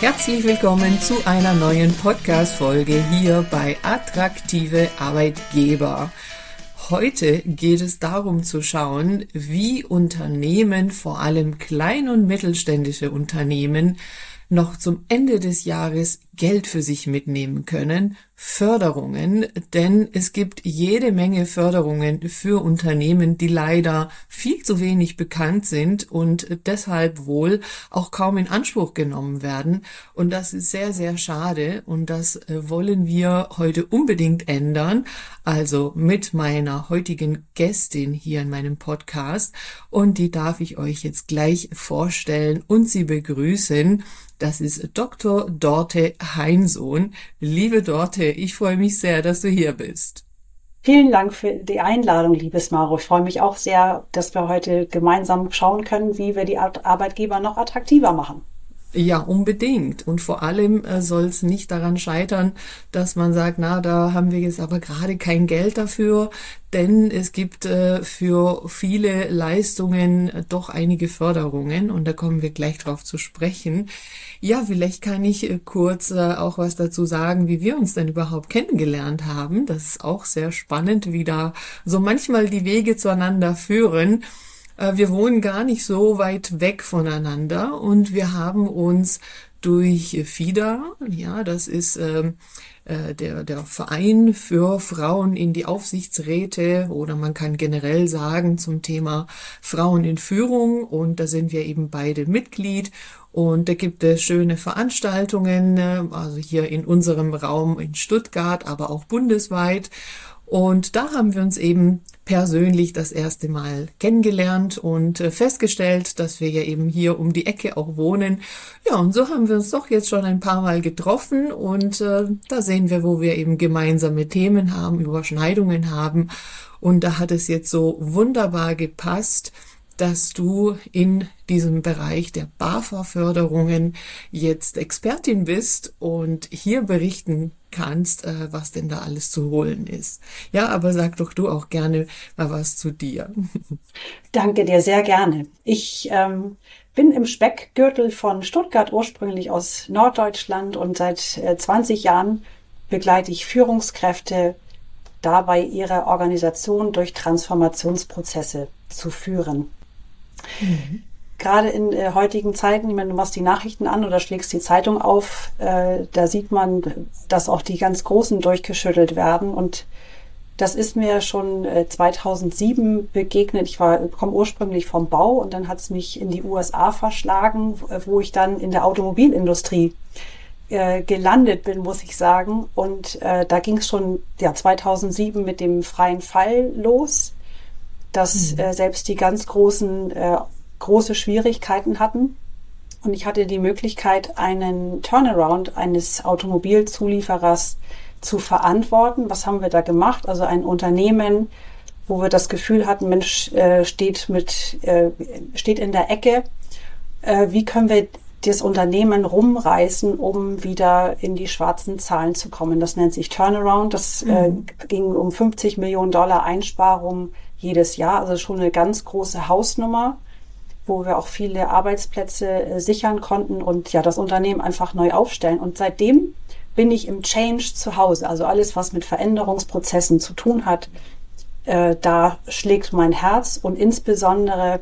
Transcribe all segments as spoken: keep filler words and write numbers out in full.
Herzlich willkommen zu einer neuen Podcast-Folge hier bei Attraktive Arbeitgeber. Heute geht es darum zu schauen, wie Unternehmen, vor allem klein- und mittelständische Unternehmen, noch zum Ende des Jahres Geld für sich mitnehmen können, Förderungen, denn es gibt jede Menge Förderungen für Unternehmen, die leider viel zu wenig bekannt sind und deshalb wohl auch kaum in Anspruch genommen werden. Und das ist sehr, sehr schade und das wollen wir heute unbedingt ändern. Also mit meiner heutigen Gästin hier in meinem Podcast, und die darf ich euch jetzt gleich vorstellen und sie begrüßen. Das ist Doktor Dorte Heinsohn. Liebe Dorte, ich freue mich sehr, dass du hier bist. Vielen Dank für die Einladung, liebes Maro. Ich freue mich auch sehr, dass wir heute gemeinsam schauen können, wie wir die Arbeitgeber noch attraktiver machen. Ja, unbedingt. Und vor allem äh, soll es nicht daran scheitern, dass man sagt, na, da haben wir jetzt aber gerade kein Geld dafür, denn es gibt äh, für viele Leistungen äh, doch einige Förderungen und da kommen wir gleich drauf zu sprechen. Ja, vielleicht kann ich äh, kurz äh, auch was dazu sagen, wie wir uns denn überhaupt kennengelernt haben. Das ist auch sehr spannend, wie da so manchmal die Wege zueinander führen. Wir wohnen gar nicht so weit weg voneinander und wir haben uns durch FIDA, ja, das ist äh, der, der Verein für Frauen in die Aufsichtsräte, oder man kann generell sagen zum Thema Frauen in Führung, und da sind wir eben beide Mitglied. Und da gibt es schöne Veranstaltungen, also hier in unserem Raum in Stuttgart, aber auch bundesweit. Und da haben wir uns eben persönlich das erste Mal kennengelernt und festgestellt, dass wir ja eben hier um die Ecke auch wohnen. Ja, und so haben wir uns doch jetzt schon ein paar Mal getroffen und äh, da sehen wir, wo wir eben gemeinsame Themen haben, Überschneidungen haben. Und da hat es jetzt so wunderbar gepasst, dass du in diesem Bereich der BAFA-Förderungen jetzt Expertin bist und hier berichten kannst, was denn da alles zu holen ist. Ja, aber sag doch du auch gerne mal was zu dir. Danke dir, sehr gerne. Ich ähm, bin im Speckgürtel von Stuttgart, ursprünglich aus Norddeutschland, und seit äh, zwanzig Jahren begleite ich Führungskräfte dabei, ihre Organisation durch Transformationsprozesse zu führen. Mhm. Gerade in äh, heutigen Zeiten, ich meine, du machst die Nachrichten an oder schlägst die Zeitung auf, äh, da sieht man, dass auch die ganz Großen durchgeschüttelt werden. Und das ist mir schon äh, zweitausendsieben begegnet. Ich war komme ursprünglich vom Bau und dann hat es mich in die U S A verschlagen, wo ich dann in der Automobilindustrie äh, gelandet bin, muss ich sagen. Und äh, da ging es schon ja, zweitausendsieben mit dem freien Fall los, dass mhm. äh, selbst die ganz Großen äh, große Schwierigkeiten hatten. Und ich hatte die Möglichkeit, einen Turnaround eines Automobilzulieferers zu verantworten. Was haben wir da gemacht? Also ein Unternehmen, wo wir das Gefühl hatten, Mensch, äh, steht mit, äh, steht in der Ecke. Äh, wie können wir das Unternehmen rumreißen, um wieder in die schwarzen Zahlen zu kommen? Das nennt sich Turnaround. Das mhm. äh, ging um fünfzig Millionen Dollar Einsparung jedes Jahr. Also schon eine ganz große Hausnummer, wo wir auch viele Arbeitsplätze äh, sichern konnten und ja das Unternehmen einfach neu aufstellen. Und seitdem bin ich im Change zu Hause. Also alles, was mit Veränderungsprozessen zu tun hat, äh, da schlägt mein Herz, und insbesondere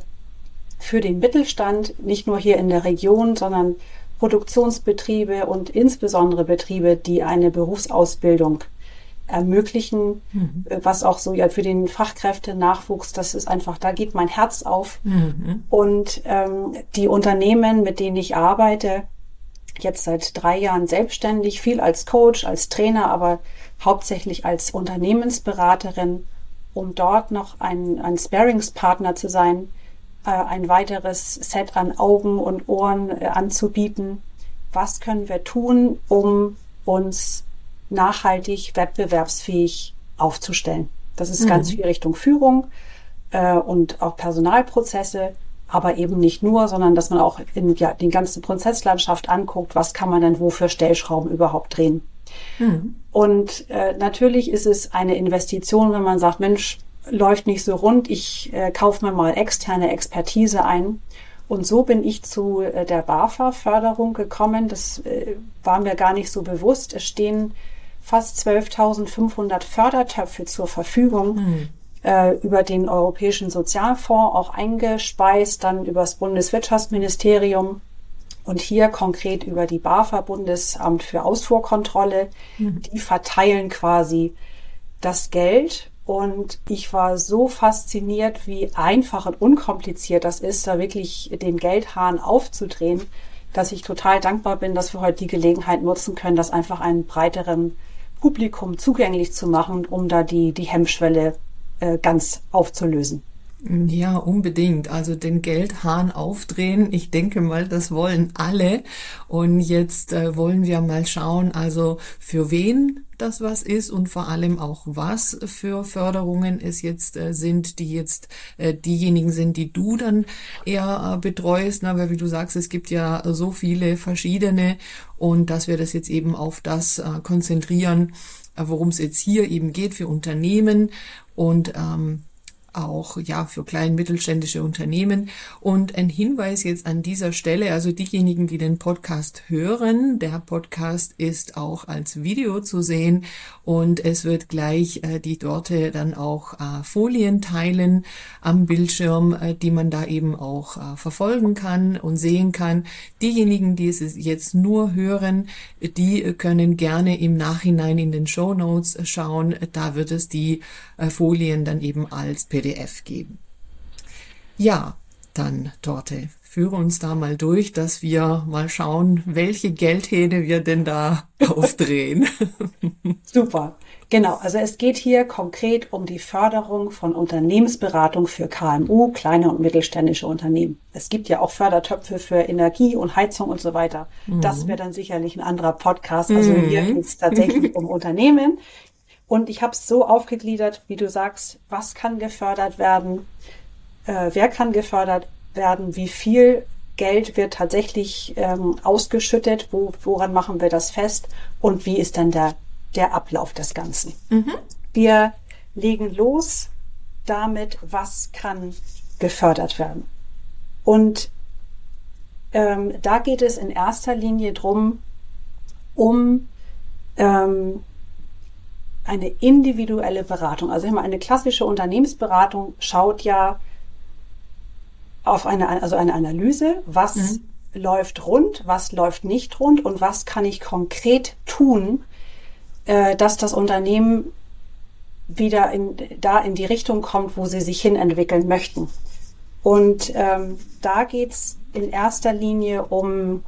für den Mittelstand, nicht nur hier in der Region, sondern Produktionsbetriebe und insbesondere Betriebe, die eine Berufsausbildung ermöglichen, mhm. was auch so ja für den Fachkräftenachwuchs, das ist einfach, da geht mein Herz auf. Mhm. Und ähm, die Unternehmen, mit denen ich arbeite, jetzt seit drei Jahren selbstständig, viel als Coach, als Trainer, aber hauptsächlich als Unternehmensberaterin, um dort noch ein, ein Sparringspartner zu sein, äh, ein weiteres Set an Augen und Ohren äh, anzubieten. Was können wir tun, um uns nachhaltig, wettbewerbsfähig aufzustellen? Das ist mhm. ganz viel Richtung Führung äh, und auch Personalprozesse, aber eben nicht nur, sondern dass man auch in ja, die ganze Prozesslandschaft anguckt, was kann man denn wo für Stellschrauben überhaupt drehen. Mhm. Und äh, natürlich ist es eine Investition, wenn man sagt, Mensch, läuft nicht so rund, ich äh, kaufe mir mal externe Expertise ein. Und so bin ich zu äh, der BAFA-Förderung gekommen. Das äh, war mir gar nicht so bewusst. Es stehen fast zwölftausendfünfhundert Fördertöpfe zur Verfügung, mhm. äh, über den Europäischen Sozialfonds auch eingespeist, dann über das Bundeswirtschaftsministerium und hier konkret über die BAFA, Bundesamt für Ausfuhrkontrolle. Mhm. Die verteilen quasi das Geld. Und ich war so fasziniert, wie einfach und unkompliziert das ist, da wirklich den Geldhahn aufzudrehen, dass ich total dankbar bin, dass wir heute die Gelegenheit nutzen können, das einfach einem breiteren Publikum zugänglich zu machen, um da die, die Hemmschwelle äh, ganz aufzulösen. Ja, unbedingt. Also den Geldhahn aufdrehen. Ich denke mal, das wollen alle. Und jetzt äh, wollen wir mal schauen, also für wen das was ist und vor allem auch was für Förderungen es jetzt äh, sind, die jetzt äh, diejenigen sind, die du dann eher äh, betreust. Na, weil wie du sagst, es gibt ja so viele verschiedene und dass wir das jetzt eben auf das äh, konzentrieren, äh, worum es jetzt hier eben geht für Unternehmen und ähm, auch ja für klein- mittelständische Unternehmen. Und ein Hinweis jetzt an dieser Stelle, also diejenigen, die den Podcast hören, der Podcast ist auch als Video zu sehen und es wird gleich äh, die Dorte dann auch äh, Folien teilen am Bildschirm, äh, die man da eben auch äh, verfolgen kann und sehen kann. Diejenigen, die es jetzt nur hören, die können gerne im Nachhinein in den Shownotes schauen. Da wird es die äh, Folien dann eben als P D F geben. Ja, dann Dorte, führe uns da mal durch, dass wir mal schauen, welche Geldhähne wir denn da aufdrehen. Super, genau. Also es geht hier konkret um die Förderung von Unternehmensberatung für K M U, kleine und mittelständische Unternehmen. Es gibt ja auch Fördertöpfe für Energie und Heizung und so weiter. Mhm. Das wäre dann sicherlich ein anderer Podcast. Also mhm. hier geht es tatsächlich um Unternehmen. Und ich habe es so aufgegliedert, wie du sagst, was kann gefördert werden, äh, wer kann gefördert werden, wie viel Geld wird tatsächlich ähm, ausgeschüttet, wo, woran machen wir das fest und wie ist dann der, der Ablauf des Ganzen. Mhm. Wir legen los damit, was kann gefördert werden. Und ähm, da geht es in erster Linie drum, um ähm, eine individuelle Beratung. Also immer eine klassische Unternehmensberatung schaut ja auf eine, also eine Analyse, was mhm. läuft rund, was läuft nicht rund und was kann ich konkret tun, äh, dass das Unternehmen wieder in, da in die Richtung kommt, wo sie sich hin entwickeln möchten. Und ähm, da geht's in erster Linie um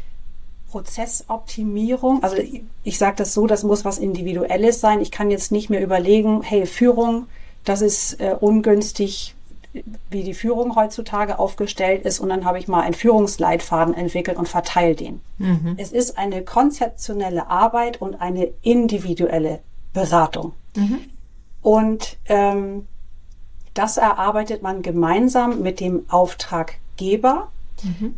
Prozessoptimierung. Also ich, ich sage das so, das muss was Individuelles sein. Ich kann jetzt nicht mehr überlegen, hey, Führung, das ist äh, ungünstig, wie die Führung heutzutage aufgestellt ist und dann habe ich mal einen Führungsleitfaden entwickelt und verteile den. Mhm. Es ist eine konzeptionelle Arbeit und eine individuelle Beratung. Mhm. Und ähm, das erarbeitet man gemeinsam mit dem Auftraggeber. Mhm.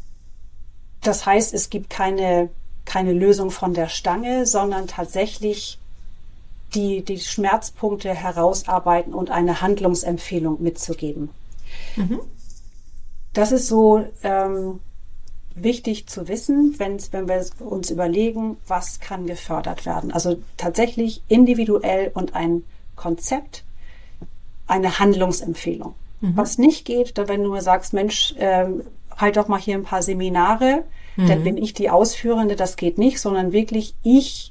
Das heißt, es gibt keine, keine Lösung von der Stange, sondern tatsächlich die, die Schmerzpunkte herausarbeiten und eine Handlungsempfehlung mitzugeben. Mhm. Das ist so ähm, wichtig zu wissen, wenn, wenn wir uns überlegen, was kann gefördert werden. Also tatsächlich individuell und ein Konzept, eine Handlungsempfehlung. Mhm. Was nicht geht, da wenn du mir sagst, Mensch, ähm, halt doch mal hier ein paar Seminare, mhm. dann bin ich die Ausführende, das geht nicht, sondern wirklich ich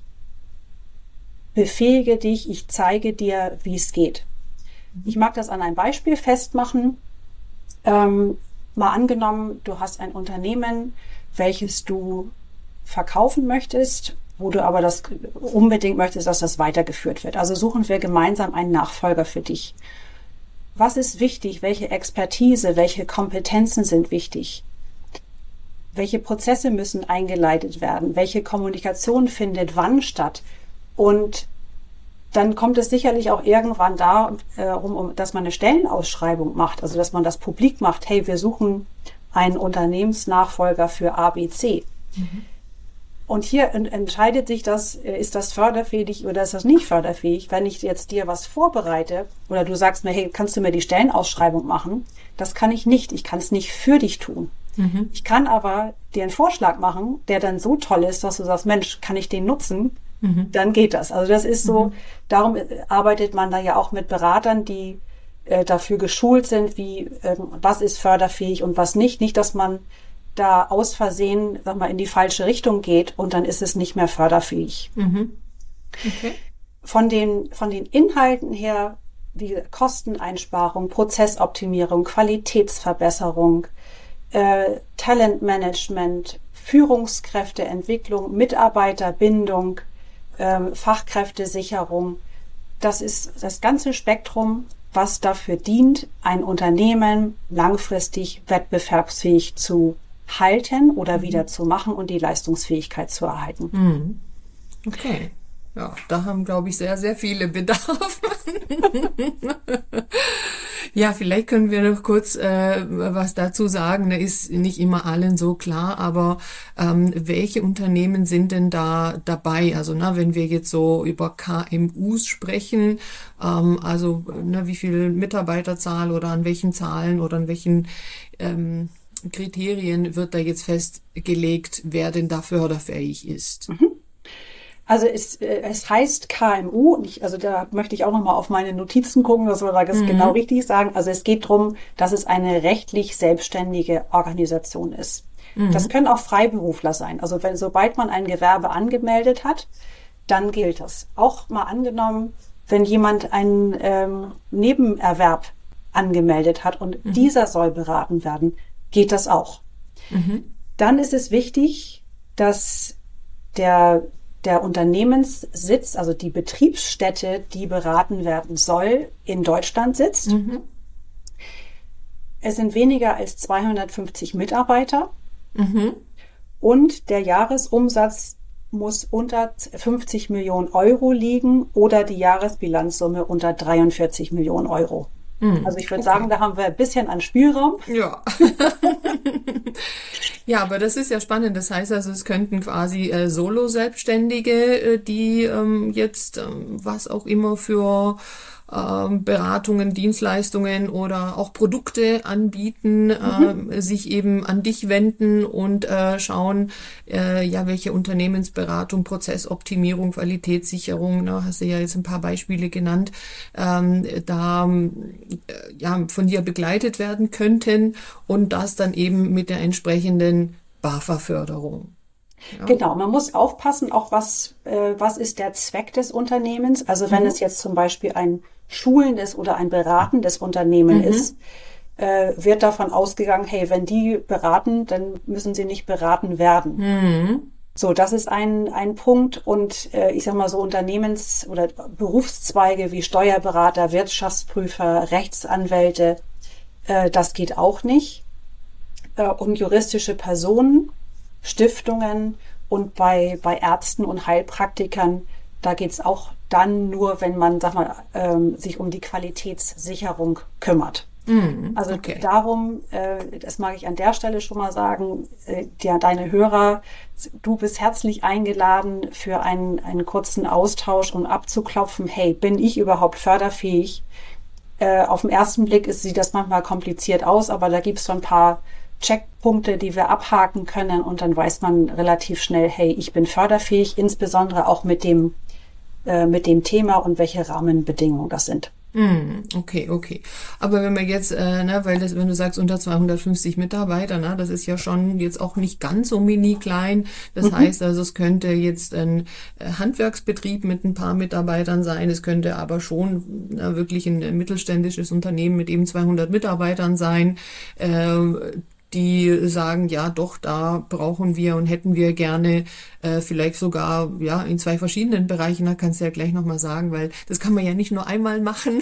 befähige dich, ich zeige dir, wie es geht. Mhm. Ich mag das an einem Beispiel festmachen. Ähm, mal angenommen, du hast ein Unternehmen, welches du verkaufen möchtest, wo du aber das unbedingt möchtest, dass das weitergeführt wird. Also suchen wir gemeinsam einen Nachfolger für dich. Was ist wichtig? Welche Expertise, welche Kompetenzen sind wichtig? Welche Prozesse müssen eingeleitet werden? Welche Kommunikation findet wann statt? Und dann kommt es sicherlich auch irgendwann darum, um, dass man eine Stellenausschreibung macht, also dass man das publik macht. Hey, wir suchen einen Unternehmensnachfolger für A B C. Mhm. Und hier en- entscheidet sich das, äh, ist das förderfähig oder ist das nicht förderfähig. Wenn ich jetzt dir was vorbereite oder du sagst mir, hey, kannst du mir die Stellenausschreibung machen? Das kann ich nicht. Ich kann es nicht für dich tun. Mhm. Ich kann aber dir einen Vorschlag machen, der dann so toll ist, dass du sagst, Mensch, kann ich den nutzen? Mhm. Dann geht das. Also das ist so, Mhm. darum äh, arbeitet man da ja auch mit Beratern, die äh, dafür geschult sind, wie ähm, was ist förderfähig und was nicht. Nicht, dass man da aus Versehen, sag mal, in die falsche Richtung geht und dann ist es nicht mehr förderfähig. Mhm. Okay. Von den, von den Inhalten her, wie Kosteneinsparung, Prozessoptimierung, Qualitätsverbesserung, äh, Talentmanagement, Führungskräfteentwicklung, Mitarbeiterbindung, ähm, Fachkräftesicherung. Das ist das ganze Spektrum, was dafür dient, ein Unternehmen langfristig wettbewerbsfähig zu halten oder wieder zu machen und die Leistungsfähigkeit zu erhalten. Mhm. Okay. Ja, da haben, glaube ich, sehr, sehr viele Bedarf. Ja, vielleicht können wir noch kurz äh, was dazu sagen. Da ist nicht immer allen so klar, aber ähm, welche Unternehmen sind denn da dabei? Also, na, wenn wir jetzt so über K M Us sprechen, ähm, also na, wie viel Mitarbeiterzahl oder an welchen Zahlen oder an welchen ähm, Kriterien wird da jetzt festgelegt, wer denn da förderfähig ist? Mhm. Also es, äh, es heißt K M U, und ich, also da möchte ich auch nochmal auf meine Notizen gucken, dass wir da das Mhm. genau richtig sagen. Also es geht darum, dass es eine rechtlich selbstständige Organisation ist. Mhm. Das können auch Freiberufler sein. Also wenn, sobald man ein Gewerbe angemeldet hat, dann gilt das. Auch mal angenommen, wenn jemand einen ähm, Nebenerwerb angemeldet hat und Mhm. dieser soll beraten werden, geht das auch. Mhm. Dann ist es wichtig, dass der der Unternehmenssitz, also die Betriebsstätte, die beraten werden soll, in Deutschland sitzt. Mhm. Es sind weniger als zweihundertfünfzig Mitarbeiter Mhm. und der Jahresumsatz muss unter fünfzig Millionen Euro liegen oder die Jahresbilanzsumme unter dreiundvierzig Millionen Euro. Mhm. Also ich würde Okay. sagen, da haben wir ein bisschen an Spielraum. Ja. Ja, aber das ist ja spannend. Das heißt also, es könnten quasi äh, Solo-Selbstständige, äh, die ähm, jetzt ähm, was auch immer für ähm, Beratungen, Dienstleistungen oder auch Produkte anbieten, Mhm. äh, sich eben an dich wenden und äh, schauen, äh, ja, welche Unternehmensberatung, Prozessoptimierung, Qualitätssicherung, ne, hast du ja jetzt ein paar Beispiele genannt, ähm, da äh, ja, von dir begleitet werden könnten und das dann eben mit der entsprechenden BAFA-Förderung. Ja. Genau, man muss aufpassen, auch was, äh, was ist der Zweck des Unternehmens. Also wenn Mhm. es jetzt zum Beispiel ein schulendes oder ein beratendes Unternehmen Mhm. ist, äh, wird davon ausgegangen, hey, wenn die beraten, dann müssen sie nicht beraten werden. Mhm. So, das ist ein, ein Punkt. Und äh, ich sag mal so Unternehmens- oder Berufszweige wie Steuerberater, Wirtschaftsprüfer, Rechtsanwälte, äh, das geht auch nicht. Äh, und juristische Personen, Stiftungen und bei, bei Ärzten und Heilpraktikern, da geht's auch dann nur, wenn man, sag mal, ähm, sich um die Qualitätssicherung kümmert. Mhm. Also Okay. darum, äh, das mag ich an der Stelle schon mal sagen, äh, der, deine Hörer, du bist herzlich eingeladen für einen, einen kurzen Austausch und abzuklopfen, hey, bin ich überhaupt förderfähig? Äh, auf den ersten Blick ist, sieht das manchmal kompliziert aus, aber da gibt's so ein paar Checkpunkte, die wir abhaken können und dann weiß man relativ schnell, hey, ich bin förderfähig, insbesondere auch mit dem, äh, mit dem Thema und welche Rahmenbedingungen das sind. Hm, okay, okay. Aber wenn wir jetzt, äh, ne, weil das, wenn du sagst unter zweihundertfünfzig Mitarbeiter, ne, das ist ja schon jetzt auch nicht ganz so mini klein. Das Mhm. heißt also, es könnte jetzt ein äh, Handwerksbetrieb mit ein paar Mitarbeitern sein. Es könnte aber schon na, wirklich ein, ein mittelständisches Unternehmen mit eben zweihundert Mitarbeitern sein. Äh, die sagen, ja doch, da brauchen wir und hätten wir gerne äh, vielleicht sogar ja in zwei verschiedenen Bereichen, da kannst du ja gleich nochmal sagen, weil das kann man ja nicht nur einmal machen,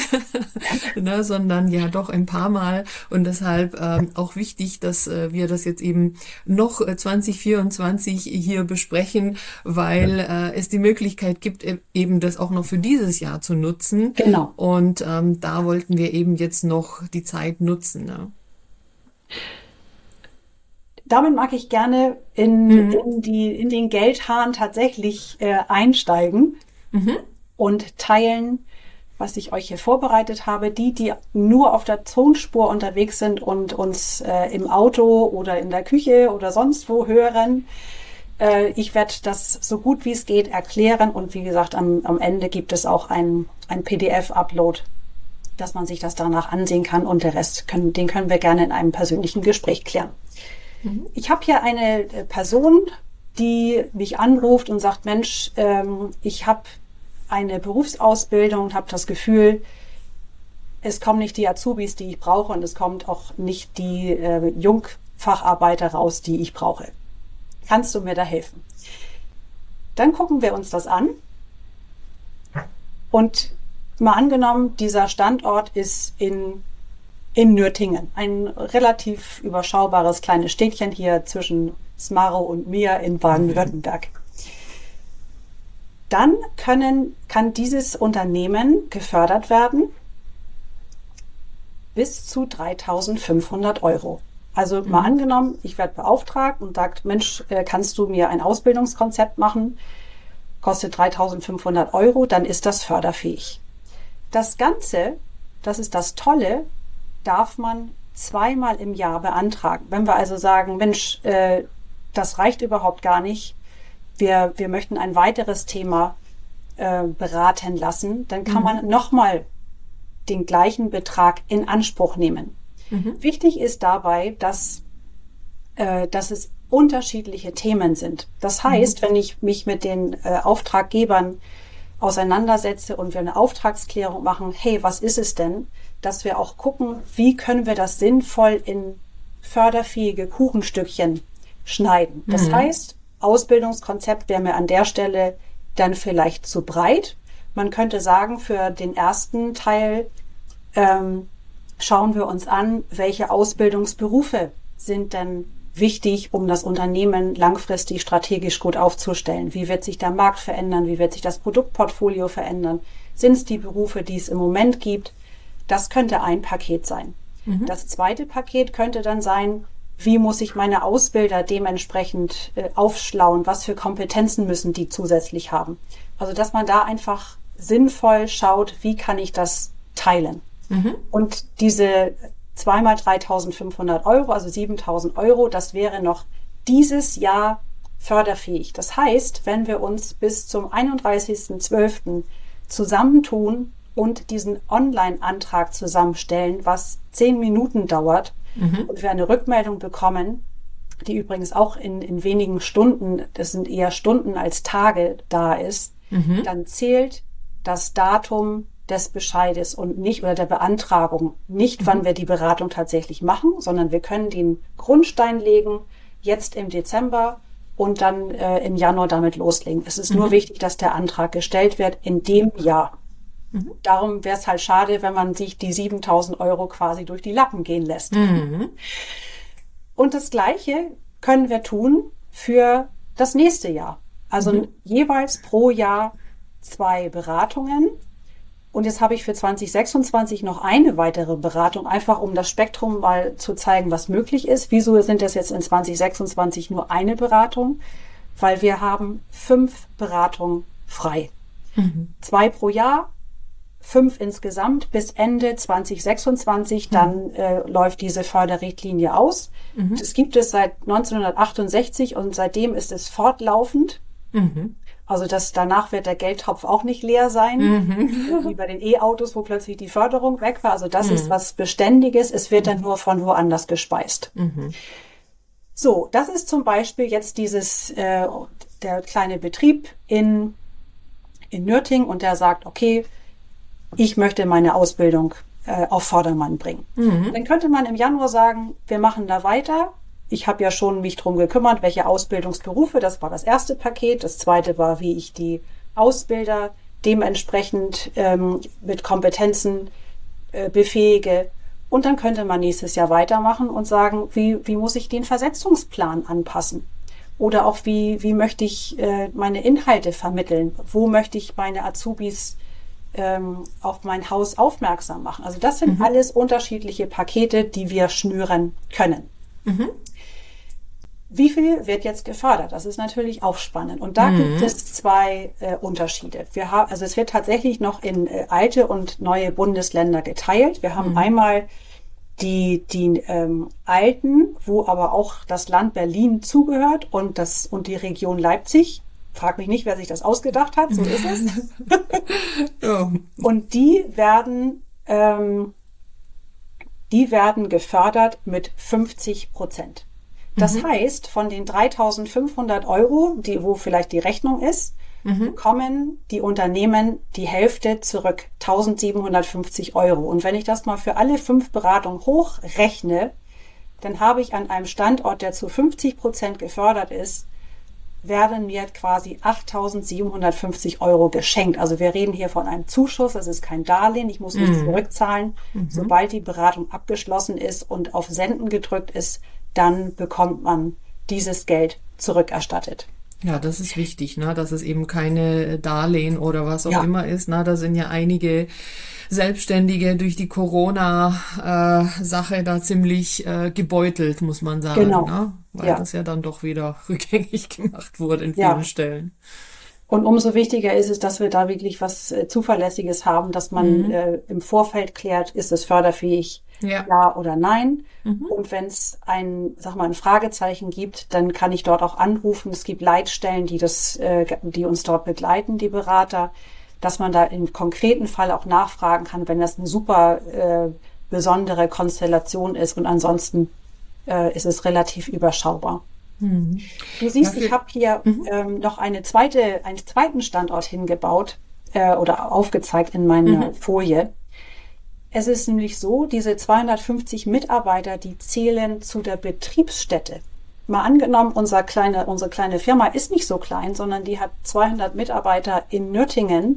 ne, sondern ja doch ein paar Mal und deshalb ähm, auch wichtig, dass äh, wir das jetzt eben noch äh, zwanzig vierundzwanzig hier besprechen, weil äh, es die Möglichkeit gibt, e- eben das auch noch für dieses Jahr zu nutzen Genau. und ähm, da wollten wir eben jetzt noch die Zeit nutzen. Ne? damit mag ich gerne in, mhm. in, die, in den Geldhahn tatsächlich äh, einsteigen mhm. und teilen, was ich euch hier vorbereitet habe. Die, die nur auf der Tonspur unterwegs sind und uns äh, im Auto oder in der Küche oder sonst wo hören. Äh, ich werde das so gut wie es geht erklären und wie gesagt, am, am Ende gibt es auch ein, ein P D F-Upload, dass man sich das danach ansehen kann und der Rest, können, den können wir gerne in einem persönlichen Gespräch klären. Mhm. Ich habe hier eine Person, die mich anruft und sagt, Mensch, ähm, ich habe eine Berufsausbildung und habe das Gefühl, es kommen nicht die Azubis, die ich brauche und es kommt auch nicht die äh, Jungfacharbeiter raus, die ich brauche. Kannst du mir da helfen? Dann gucken wir uns das an und mal angenommen, dieser Standort ist in, in Nürtingen, ein relativ überschaubares kleines Städtchen hier zwischen Smarrow und Mir in Baden-Württemberg. Dann können, kann dieses Unternehmen gefördert werden bis zu dreitausendfünfhundert Euro. Also mhm. mal angenommen, ich werde beauftragt und sagt, Mensch, kannst du mir ein Ausbildungskonzept machen? Kostet dreitausendfünfhundert Euro, dann ist das förderfähig. Das Ganze, das ist das Tolle, darf man zweimal im Jahr beantragen. Wenn wir also sagen, Mensch, äh, das reicht überhaupt gar nicht, wir, wir möchten ein weiteres Thema äh, beraten lassen, dann kann mhm. man nochmal den gleichen Betrag in Anspruch nehmen. Mhm. Wichtig ist dabei, dass, äh, dass es unterschiedliche Themen sind. Das heißt, mhm. wenn ich mich mit den äh, Auftraggebern auseinandersetze und wir eine Auftragsklärung machen, hey, was ist es denn, dass wir auch gucken, wie können wir das sinnvoll in förderfähige Kuchenstückchen schneiden. Das mhm. heißt, Ausbildungskonzept wäre mir an der Stelle dann vielleicht zu breit. Man könnte sagen, für den ersten Teil ähm, schauen wir uns an, welche Ausbildungsberufe sind denn wichtig, um das Unternehmen langfristig strategisch gut aufzustellen. Wie wird sich der Markt verändern? Wie wird sich das Produktportfolio verändern? Sind es die Berufe, die es im Moment gibt? Das könnte ein Paket sein. Mhm. Das zweite Paket könnte dann sein, wie muss ich meine Ausbilder dementsprechend äh, aufschlauen? Was für Kompetenzen müssen die zusätzlich haben? Also, dass man da einfach sinnvoll schaut, wie kann ich das teilen? Mhm. Und diese zweimal dreitausendfünfhundert Euro, also siebentausend Euro, das wäre noch dieses Jahr förderfähig. Das heißt, wenn wir uns bis zum einunddreißigsten zwölften zusammentun und diesen Online-Antrag zusammenstellen, was zehn Minuten dauert, mhm. und wir eine Rückmeldung bekommen, die übrigens auch in, in wenigen Stunden, das sind eher Stunden als Tage da ist, mhm. dann zählt das Datum des Bescheides und nicht oder der Beantragung, nicht mhm. wann wir die Beratung tatsächlich machen, sondern wir können den Grundstein legen, jetzt im Dezember und dann äh, im Januar damit loslegen. Es ist mhm. nur wichtig, dass der Antrag gestellt wird in dem Jahr. Mhm. Darum wäre es halt schade, wenn man sich die siebentausend Euro quasi durch die Lappen gehen lässt. Mhm. Und das Gleiche können wir tun für das nächste Jahr. Also mhm. jeweils pro Jahr zwei Beratungen. Und jetzt habe ich für zwanzig sechsundzwanzig noch eine weitere Beratung, einfach um das Spektrum mal zu zeigen, was möglich ist. Wieso sind das jetzt in zwanzig sechsundzwanzig nur eine Beratung? Weil wir haben fünf Beratungen frei. Mhm. Zwei pro Jahr, fünf insgesamt bis Ende zwanzig sechsundzwanzig. Mhm. Dann äh, läuft diese Förderrichtlinie aus. Mhm. Das gibt es seit neunzehnhundertachtundsechzig und seitdem ist es fortlaufend. Mhm. Also das, danach wird der Geldtopf auch nicht leer sein, mhm. wie bei den E-Autos, wo plötzlich die Förderung weg war. Also das mhm. ist was Beständiges. Es wird dann nur von woanders gespeist. Mhm. So, das ist zum Beispiel jetzt dieses, äh, der kleine Betrieb in, in Nürtingen und der sagt, okay, ich möchte meine Ausbildung äh, auf Vordermann bringen. Mhm. Dann könnte man im Januar sagen, wir machen da weiter. Ich habe ja schon mich drum gekümmert, welche Ausbildungsberufe, das war das erste Paket. Das zweite war, wie ich die Ausbilder dementsprechend ähm, mit Kompetenzen äh, befähige. Und dann könnte man nächstes Jahr weitermachen und sagen, wie, wie muss ich den Versetzungsplan anpassen? Oder auch, wie, wie möchte ich äh, meine Inhalte vermitteln? Wo möchte ich meine Azubis ähm, auf mein Haus aufmerksam machen? Also das sind mhm. alles unterschiedliche Pakete, die wir schnüren können. Mhm. Wie viel wird jetzt gefördert? Das ist natürlich auch spannend. Und da mhm. gibt es zwei äh, Unterschiede. Wir haben, also es wird tatsächlich noch in äh, alte und neue Bundesländer geteilt. Wir haben mhm. einmal die, die ähm, alten, wo aber auch das Land Berlin zugehört und das, und die Region Leipzig. Frag mich nicht, wer sich das ausgedacht hat. So ist es. ja. Und die werden, ähm, die werden gefördert mit fünfzig Prozent. Das mhm. heißt, von den dreitausendfünfhundert Euro, die, wo vielleicht die Rechnung ist, mhm. bekommen die Unternehmen die Hälfte zurück, eintausendsiebenhundertfünfzig Euro. Und wenn ich das mal für alle fünf Beratungen hochrechne, dann habe ich an einem Standort, der zu fünfzig Prozent gefördert ist, werden mir quasi achttausendsiebenhundertfünfzig Euro geschenkt. Also wir reden hier von einem Zuschuss, das ist kein Darlehen, ich muss nichts mhm. zurückzahlen. Mhm. Sobald die Beratung abgeschlossen ist und auf Senden gedrückt ist, dann bekommt man dieses Geld zurückerstattet. Ja, das ist wichtig, ne, dass es eben keine Darlehen oder was auch ja. immer ist. Ne, da sind ja einige Selbstständige durch die Corona-Sache äh, da ziemlich äh, gebeutelt, muss man sagen. Genau. Ne? Weil ja. das ja dann doch wieder rückgängig gemacht wurde in vielen ja. Stellen. Und umso wichtiger ist es, dass wir da wirklich was äh, Zuverlässiges haben, dass man mhm. äh, im Vorfeld klärt, ist es förderfähig, ja, ja oder nein. Mhm. Und wenn es ein, sag mal, ein Fragezeichen gibt, dann kann ich dort auch anrufen. Es gibt Leitstellen, die das, äh, die uns dort begleiten, die Berater, dass man da im konkreten Fall auch nachfragen kann, wenn das eine super äh, besondere Konstellation ist. Und ansonsten äh, ist es relativ überschaubar. Mhm. Du siehst, ich habe hier mhm. ähm, noch eine zweite, einen zweiten Standort hingebaut äh, oder aufgezeigt in meiner mhm. Folie. Es ist nämlich so, diese zweihundertfünfzig Mitarbeiter, die zählen zu der Betriebsstätte. Mal angenommen, unser kleine, unsere kleine Firma ist nicht so klein, sondern die hat zweihundert Mitarbeiter in Nürtingen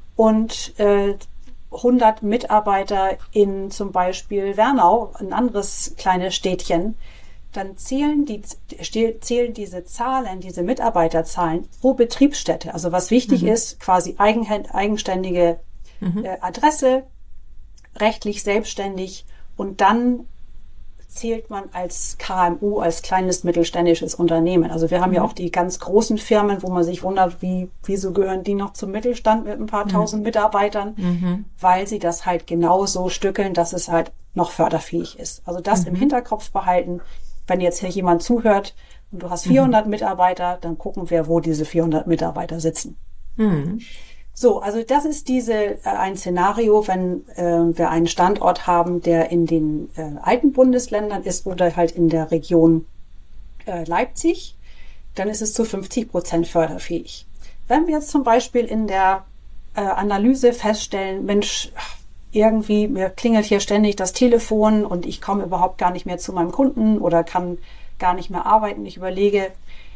und äh, hundert Mitarbeiter in zum Beispiel Wernau, ein anderes kleines Städtchen. Dann zählen die, zählen diese Zahlen, diese Mitarbeiterzahlen pro Betriebsstätte. Also was wichtig mhm. ist, quasi eigen, eigenständige mhm. äh, Adresse, rechtlich selbstständig, und dann zählt man als K M U, als kleines mittelständisches Unternehmen. Also wir haben mhm. ja auch die ganz großen Firmen, wo man sich wundert, wie, wieso gehören die noch zum Mittelstand mit ein paar mhm. tausend Mitarbeitern, mhm. weil sie das halt genau so stückeln, dass es halt noch förderfähig ist. Also das mhm. im Hinterkopf behalten. Wenn jetzt hier jemand zuhört und du hast vierhundert mhm. Mitarbeiter, dann gucken wir, wo diese vierhundert Mitarbeiter sitzen. Mhm. So, also das ist diese äh, ein Szenario, wenn äh, wir einen Standort haben, der in den äh, alten Bundesländern ist oder halt in der Region äh, Leipzig, dann ist es zu fünfzig Prozent förderfähig. Wenn wir jetzt zum Beispiel in der äh, Analyse feststellen, Mensch, irgendwie, mir klingelt hier ständig das Telefon und ich komme überhaupt gar nicht mehr zu meinem Kunden oder kann gar nicht mehr arbeiten. Ich überlege,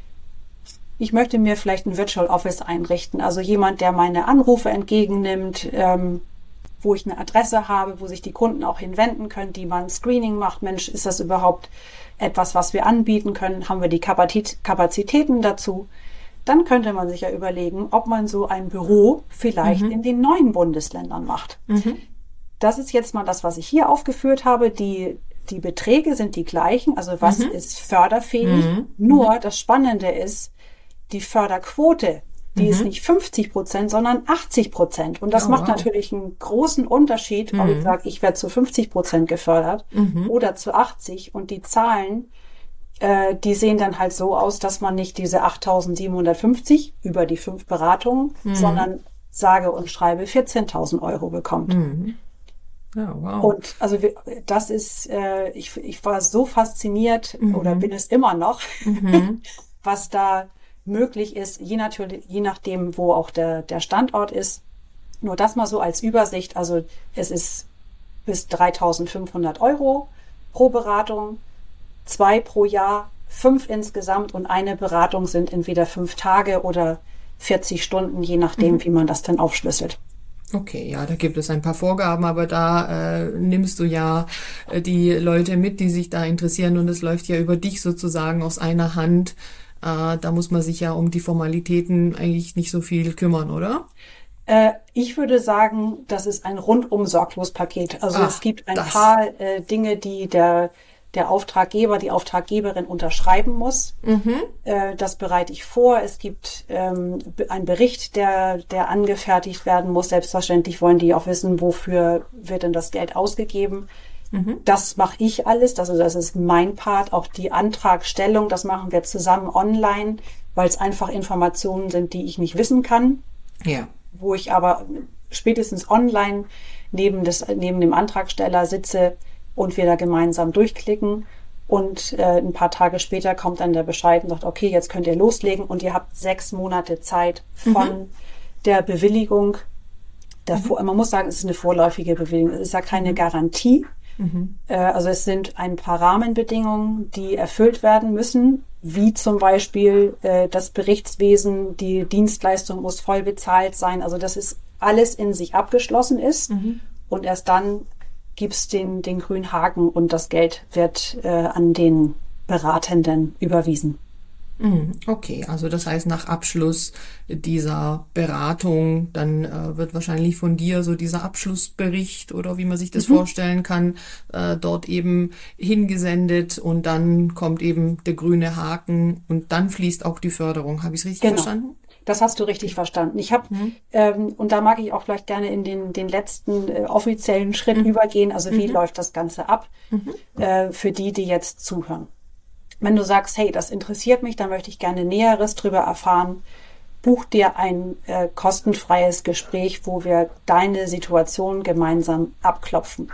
ich möchte mir vielleicht ein Virtual Office einrichten. Also jemand, der meine Anrufe entgegennimmt, ähm, wo ich eine Adresse habe, wo sich die Kunden auch hinwenden können, die mal ein Screening macht. Mensch, ist das überhaupt etwas, was wir anbieten können? Haben wir die Kapazitä- Kapazitäten dazu? Dann könnte man sich ja überlegen, ob man so ein Büro vielleicht mhm. in den neuen Bundesländern macht. Mhm. Das ist jetzt mal das, was ich hier aufgeführt habe. Die, die Beträge sind die gleichen. Also was mhm. ist förderfähig? Mhm. Nur mhm. das Spannende ist, die Förderquote, die mhm. ist nicht fünfzig Prozent, sondern achtzig Prozent. Und das oh, macht wow. natürlich einen großen Unterschied, ob mhm. ich sage, ich werde zu fünfzig Prozent gefördert mhm. oder zu achtzig. Und die Zahlen, äh, die sehen dann halt so aus, dass man nicht diese achttausendsiebenhundertfünfzig über die fünf Beratungen, mhm. sondern sage und schreibe vierzehntausend Euro bekommt. Mhm. Ja, wow. Und also das ist, äh, ich, ich war so fasziniert mhm. oder bin es immer noch, mhm. was da möglich ist, je, natürlich, je nachdem, wo auch der, der Standort ist. Nur das mal so als Übersicht. Also es ist bis dreitausendfünfhundert Euro pro Beratung, zwei pro Jahr, fünf insgesamt, und eine Beratung sind entweder fünf Tage oder vierzig Stunden, je nachdem, mhm. wie man das dann aufschlüsselt. Okay, ja, da gibt es ein paar Vorgaben, aber da äh, nimmst du ja äh, die Leute mit, die sich da interessieren, und es läuft ja über dich sozusagen aus einer Hand. Äh, da muss man sich ja um die Formalitäten eigentlich nicht so viel kümmern, oder? Äh, ich würde sagen, das ist ein rundum sorglos Paket. Also Ach, es gibt ein das. paar äh, Dinge, die der der Auftraggeber, die Auftraggeberin unterschreiben muss. Mhm. Äh, das bereite ich vor. Es gibt ähm, einen Bericht, der, der angefertigt werden muss. Selbstverständlich wollen die auch wissen, wofür wird denn das Geld ausgegeben. Mhm. Das mache ich alles. Also das ist mein Part. Auch die Antragstellung, das machen wir zusammen online, weil es einfach Informationen sind, die ich nicht wissen kann. Ja. Wo ich aber spätestens online neben, des, neben dem Antragsteller sitze und wir da gemeinsam durchklicken. Und äh, ein paar Tage später kommt dann der Bescheid und sagt, okay, jetzt könnt ihr loslegen und ihr habt sechs Monate Zeit von mhm. der Bewilligung. Der, mhm. Man muss sagen, es ist eine vorläufige Bewilligung. Es ist ja keine Garantie. Mhm. Äh, also es sind ein paar Rahmenbedingungen, die erfüllt werden müssen, wie zum Beispiel äh, das Berichtswesen, die Dienstleistung muss voll bezahlt sein. Also dass es alles in sich abgeschlossen ist. Mhm. Und erst dann gibt's den, den grünen Haken und das Geld wird äh, an den Beratenden überwiesen. Okay, also das heißt, nach Abschluss dieser Beratung, dann äh, wird wahrscheinlich von dir so dieser Abschlussbericht oder wie man sich das mhm. vorstellen kann, äh, dort eben hingesendet und dann kommt eben der grüne Haken und dann fließt auch die Förderung. Habe ich es richtig genau. verstanden? Das hast du richtig verstanden. Ich habe, mhm. ähm, und da mag ich auch vielleicht gerne in den, den letzten äh, offiziellen Schritt mhm. übergehen. Also wie mhm. läuft das Ganze ab mhm. äh, für die, die jetzt zuhören? Wenn du sagst, hey, das interessiert mich, dann möchte ich gerne Näheres drüber erfahren, buch dir ein äh, kostenfreies Gespräch, wo wir deine Situation gemeinsam abklopfen.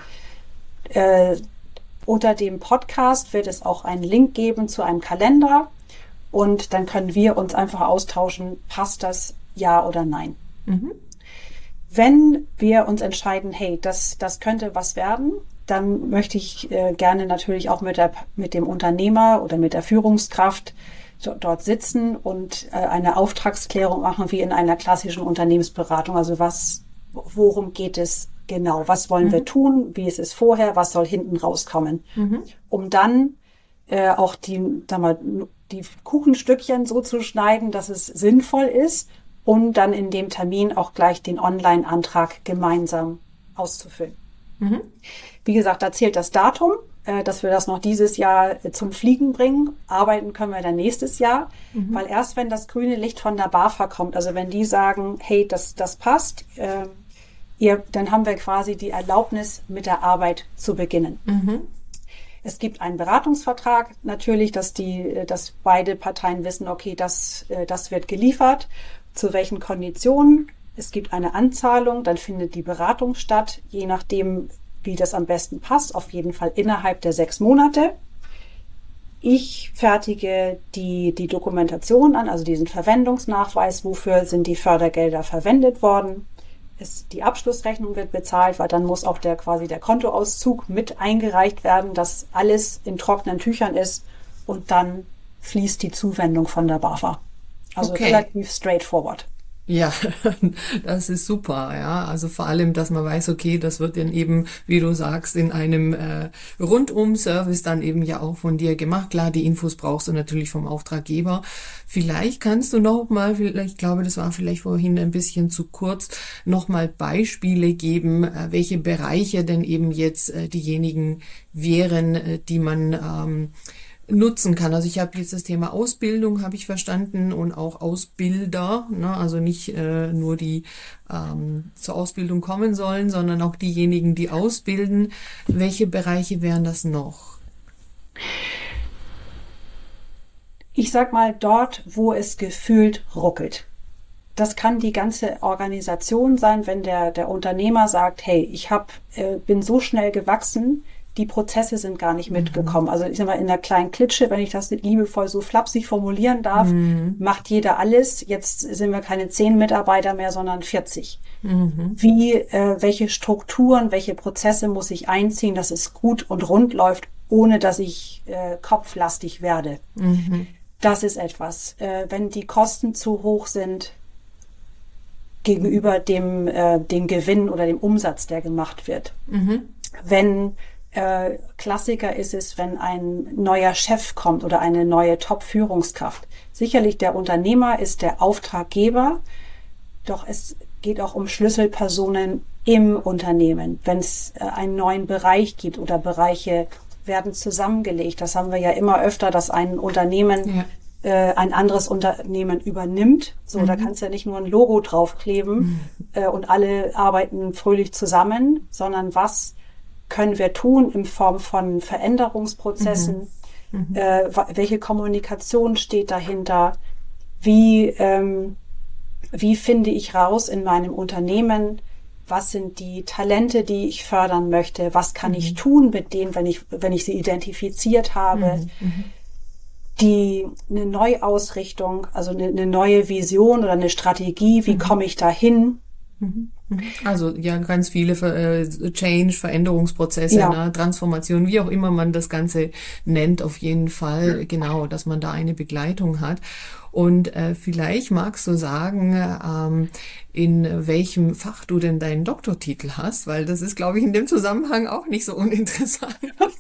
Äh, unter dem Podcast wird es auch einen Link geben zu einem Kalender. Und dann können wir uns einfach austauschen, passt das ja oder nein. Mhm. Wenn wir uns entscheiden, hey, das, das könnte was werden, dann möchte ich äh, gerne natürlich auch mit, der, mit dem Unternehmer oder mit der Führungskraft so, dort sitzen und äh, eine Auftragsklärung machen wie in einer klassischen Unternehmensberatung. Also was, worum geht es genau? Was wollen mhm. wir tun? Wie ist es vorher? Was soll hinten rauskommen? Mhm. Um dann äh, auch die, sag mal, die Kuchenstückchen so zu schneiden, dass es sinnvoll ist und dann in dem Termin auch gleich den Online-Antrag gemeinsam auszufüllen. Mhm. Wie gesagt, da zählt das Datum, äh, dass wir das noch dieses Jahr äh, zum Fliegen bringen. Arbeiten können wir dann nächstes Jahr, mhm. weil erst wenn das grüne Licht von der BAFA kommt, also wenn die sagen, hey, das, das passt, äh, ihr, dann haben wir quasi die Erlaubnis, mit der Arbeit zu beginnen. Mhm. Es gibt einen Beratungsvertrag, natürlich, dass die, dass beide Parteien wissen, okay, das, das wird geliefert, zu welchen Konditionen. Es gibt eine Anzahlung, dann findet die Beratung statt, je nachdem, wie das am besten passt, auf jeden Fall innerhalb der sechs Monate. Ich fertige die, die Dokumentation an, also diesen Verwendungsnachweis, wofür sind die Fördergelder verwendet worden. Es, die Abschlussrechnung wird bezahlt, weil dann muss auch der quasi der Kontoauszug mit eingereicht werden, dass alles in trockenen Tüchern ist und dann fließt die Zuwendung von der BAFA. Also okay. Relativ straightforward. Ja, das ist super, ja. Also vor allem, dass man weiß, okay, das wird dann eben, wie du sagst, in einem äh, Rundum-Service dann eben ja auch von dir gemacht. Klar, die Infos brauchst du natürlich vom Auftraggeber. Vielleicht kannst du noch mal, ich glaube, das war vielleicht vorhin ein bisschen zu kurz, noch mal Beispiele geben, äh, welche Bereiche denn eben jetzt äh, diejenigen wären, äh, die man ähm, nutzen kann. Also ich habe jetzt das Thema Ausbildung, habe ich verstanden, und auch Ausbilder, ne? Also nicht äh, nur die ähm, zur Ausbildung kommen sollen, sondern auch diejenigen, die ausbilden. Welche Bereiche wären das noch? Ich sag mal dort, wo es gefühlt ruckelt. Das kann die ganze Organisation sein, wenn der der Unternehmer sagt, hey, ich hab, äh, bin so schnell gewachsen, die Prozesse sind gar nicht mitgekommen. Also ich sag mal, in der kleinen Klitsche, wenn ich das liebevoll so flapsig formulieren darf, mhm. macht jeder alles. Jetzt sind wir keine zehn Mitarbeiter mehr, sondern vierzig. Mhm. Wie, äh, welche Strukturen, welche Prozesse muss ich einziehen, dass es gut und rund läuft, ohne dass ich äh, kopflastig werde. Mhm. Das ist etwas. Äh, wenn die Kosten zu hoch sind gegenüber dem, äh, dem Gewinn oder dem Umsatz, der gemacht wird. Mhm. Wenn Äh, Klassiker ist es, wenn ein neuer Chef kommt oder eine neue Top-Führungskraft. Sicherlich der Unternehmer ist der Auftraggeber, doch es geht auch um Schlüsselpersonen im Unternehmen. Wenn es äh, einen neuen Bereich gibt oder Bereiche werden zusammengelegt. Das haben wir ja immer öfter, dass ein Unternehmen ja. äh, ein anderes Unternehmen übernimmt. So, mhm. da kannst du ja nicht nur ein Logo draufkleben mhm. äh, und alle arbeiten fröhlich zusammen, sondern was können wir tun in Form von Veränderungsprozessen? Mhm. Mhm. Äh, welche Kommunikation steht dahinter? Wie, ähm, wie finde ich raus in meinem Unternehmen, was sind die Talente, die ich fördern möchte? Was kann mhm. ich tun mit denen, wenn ich, wenn ich sie identifiziert habe? Mhm. Die, eine Neuausrichtung, also eine, eine neue Vision oder eine Strategie, wie mhm. komme ich dahin? Also ja, ganz viele äh, Change, Veränderungsprozesse, ja. ne, Transformation, wie auch immer man das Ganze nennt, auf jeden Fall, ja. genau, dass man da eine Begleitung hat. Und äh, vielleicht magst du sagen, ähm, in welchem Fach du denn deinen Doktortitel hast, weil das ist, glaube ich, in dem Zusammenhang auch nicht so uninteressant.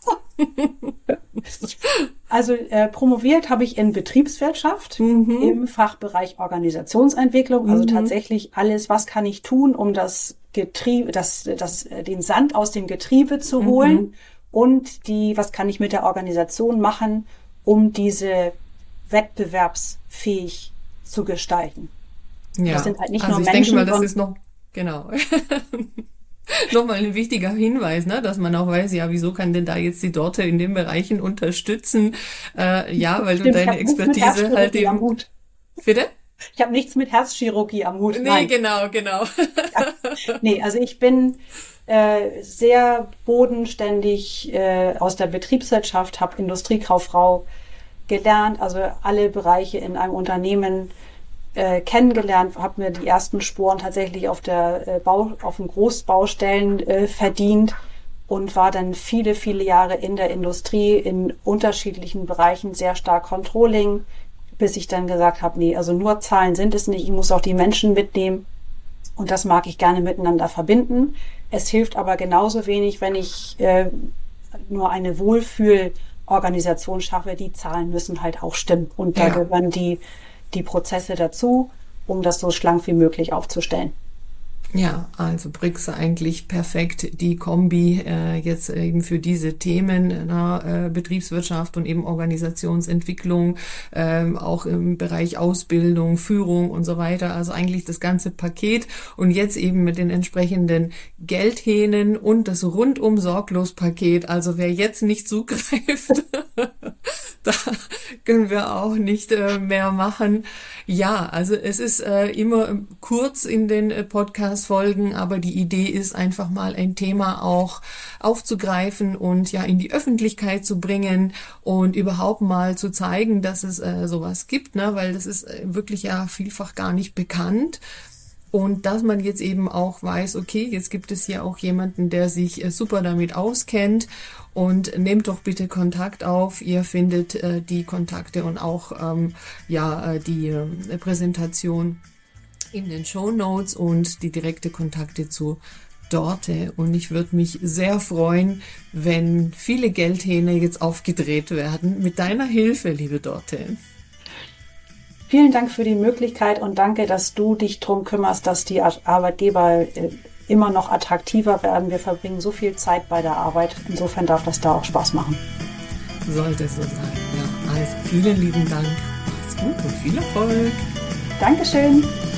Also äh, promoviert habe ich in Betriebswirtschaft mhm. im Fachbereich Organisationsentwicklung, also mhm. tatsächlich alles, was kann ich tun, um das Getriebe, das, das, den Sand aus dem Getriebe zu holen mhm. und die, was kann ich mit der Organisation machen, um diese wettbewerbsfähig zu gestalten. Ja, das sind halt nicht also nur ich Menschen. denke mal, das ist noch, genau. Nochmal ein wichtiger Hinweis, ne, dass man auch weiß, ja, wieso kann denn da jetzt die Dorte in den Bereichen unterstützen? Äh, ja, weil Stimmt, du deine Expertise halt eben. Am Hut. Bitte? Ich habe nichts mit Herzchirurgie am Hut. Nee, Nein. genau, genau. Ja. Nee, also ich bin äh, sehr bodenständig äh, aus der Betriebswirtschaft, habe Industriekauffrau gelernt, also alle Bereiche in einem Unternehmen äh, kennengelernt, habe mir die ersten Sporen tatsächlich auf der äh, Bau, auf den Großbaustellen äh, verdient und war dann viele, viele Jahre in der Industrie in unterschiedlichen Bereichen sehr stark Controlling, bis ich dann gesagt habe, nee, also nur Zahlen sind es nicht, ich muss auch die Menschen mitnehmen und das mag ich gerne miteinander verbinden. Es hilft aber genauso wenig, wenn ich äh, nur eine Wohlfühlorganisation schaffe, die Zahlen müssen halt auch stimmen und da ja. gehören die die Prozesse dazu, um das so schlank wie möglich aufzustellen. Ja, also B R I C S eigentlich perfekt, die Kombi äh, jetzt eben für diese Themen, na, äh, Betriebswirtschaft und eben Organisationsentwicklung, äh, auch im Bereich Ausbildung, Führung und so weiter, also eigentlich das ganze Paket und jetzt eben mit den entsprechenden Geldhähnen und das rundum sorglos Paket, also wer jetzt nicht zugreift, da können wir auch nicht äh, mehr machen. Ja, also es ist äh, immer kurz in den äh, Podcast-Folgen, aber die Idee ist einfach mal ein Thema auch aufzugreifen und ja in die Öffentlichkeit zu bringen und überhaupt mal zu zeigen, dass es äh, sowas gibt, ne, weil das ist äh, wirklich ja vielfach gar nicht bekannt. Und dass man jetzt eben auch weiß, okay, jetzt gibt es hier auch jemanden, der sich äh, super damit auskennt und nehmt doch bitte Kontakt auf. Ihr findet äh, die Kontakte und auch ähm, ja äh, die äh, Präsentation in den Shownotes und die direkte Kontakte zu Dorte. Und ich würde mich sehr freuen, wenn viele Geldhähne jetzt aufgedreht werden mit deiner Hilfe, liebe Dorte. Vielen Dank für die Möglichkeit und danke, dass du dich drum kümmerst, dass die Arbeitgeber immer noch attraktiver werden. Wir verbringen so viel Zeit bei der Arbeit. Insofern darf das da auch Spaß machen. Sollte es so sein. Ja, also vielen lieben Dank. Macht's gut und viel Erfolg. Dankeschön.